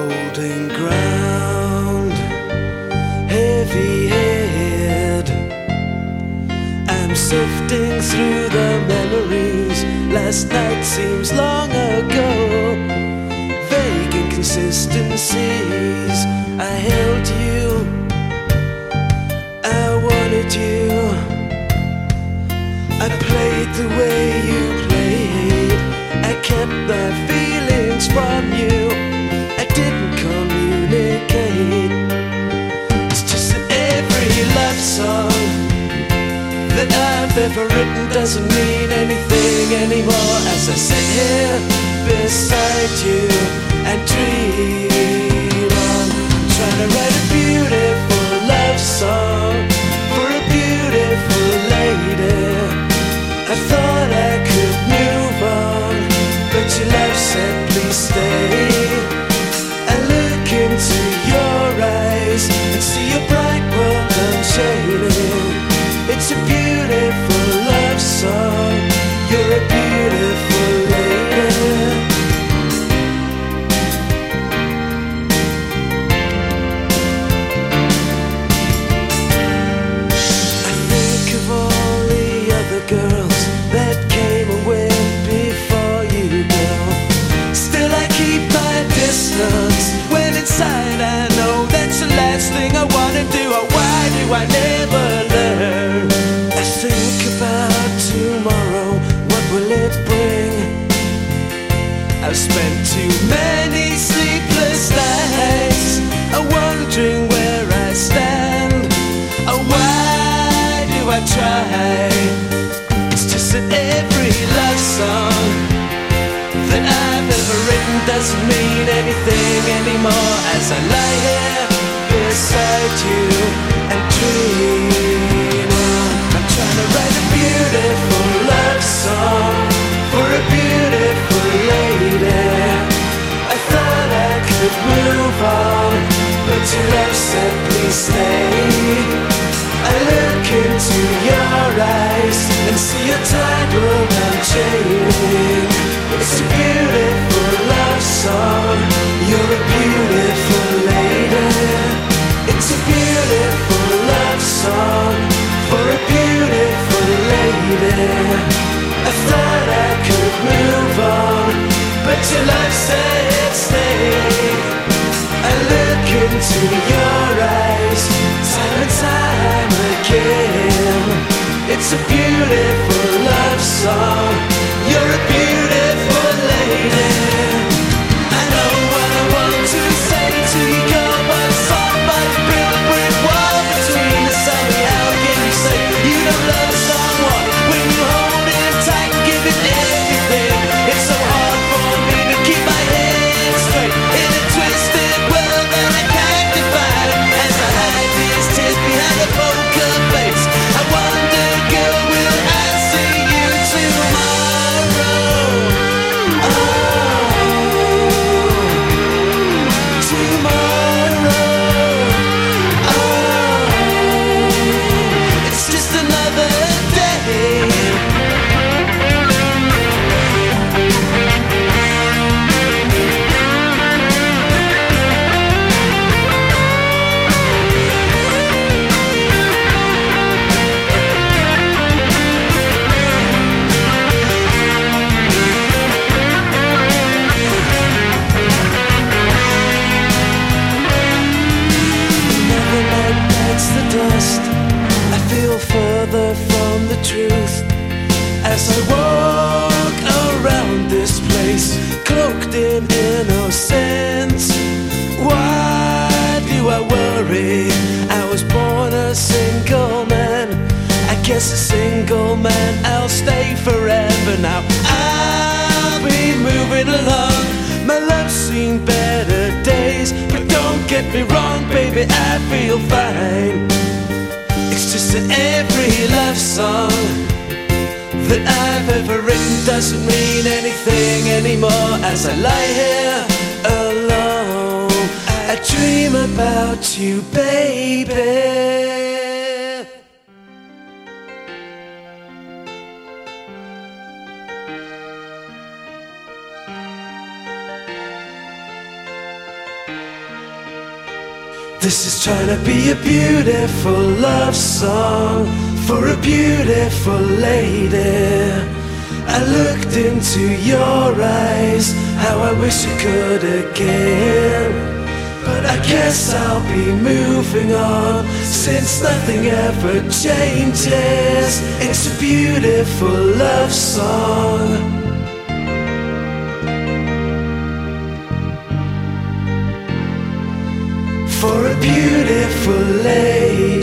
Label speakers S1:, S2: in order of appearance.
S1: holding ground, heavy head. I'm sifting through the memories. Last night seems long ago. Vague inconsistencies. I held you, I wanted you. I played the way you played. I kept my feelings from you. I didn't communicate. It's just that every love song that I've ever written doesn't mean anything anymore. As I sit here beside you and dream on, trying to write a beautiful love song for a beautiful lady. I thought I could move on, but your love said please stay. I look into your eyes and see a bright world unshading. It's a beautiful love song. You're a beautiful lady. I think of all the other girls that came and went before you, girl. Still I keep my distance when inside I know that's the last thing I wanna do. Or why do I never learn? I think about tomorrow, what will it bring? I've spent too many sleepless nights wondering where I stand. Oh, why do I try? It's just that every love song that I've ever written doesn't mean anything anymore. As I lie here beside you and dream on, I'm trying to write a beautiful love song for a beautiful lady. I thought I could move on, but your love said please stay. I look into your eyes and see a tide world unchaining. It's a beautiful love song. You're a beautiful lady. It's a beautiful love song for a beautiful lady. I thought I could move on, but your love said stay. I look into your eyes time and time again. It's a beautiful love song. You're a beautiful lady. I know what I want to say to you, girl, but somebody built a brick wall between us. Tell me, how can you say you don't love someone when you hold him tight and give him everything? It's so hard for me to keep my head straight in a twisted world that I can't define. As I hide these tears behind a poker face, I wonder, girl, will I see you tomorrow? Tomorrow. It's just another day. Another night bites the dust. I feel further from the truth as I walk around this place, cloaked in innocence. Why do I worry? I was born a single man. I guess a single man, I'll stay forever now. I'll be moving along. My love's seen better days, but don't get me wrong, baby, I feel fine. It's just that every love song that I've ever written doesn't mean anything anymore. As I lie here alone, I dream about you, baby. This is trying to be a beautiful love song for a beautiful lady. I looked into your eyes, how I wish I could again. But I guess I'll be moving on, since nothing ever changes. It's a beautiful love song. For a beautiful lady.